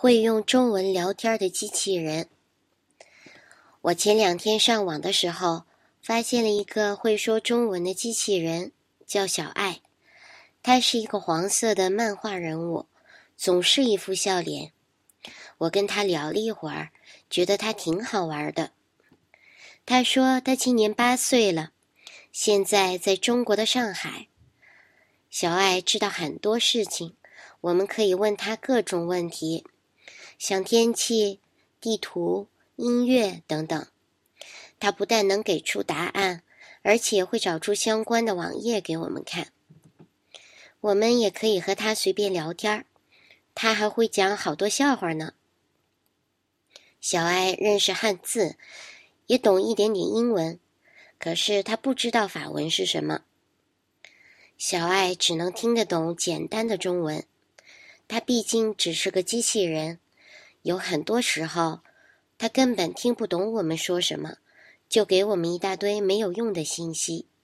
会用中文聊天的机器人。我前2天上网的时候，发现了一个会说中文的机器人，叫小爱。它是一个黄色的漫画人物，总是一副笑脸。我跟他聊了一会儿，觉得他挺好玩的。他说他今年8岁了，现在在中国的上海。小爱知道很多事情，我们可以问他各种问题，像天气、地图、音乐等等。他不但能给出答案，而且会找出相关的网页给我们看。我们也可以和他随便聊天，他还会讲好多笑话呢。小爱认识汉字，也懂一点点英文，可是他不知道法文是什么。小爱只能听得懂简单的中文，他毕竟只是个机器人，有很多时候他根本听不懂我们说什么，就给我们一大堆没有用的信息。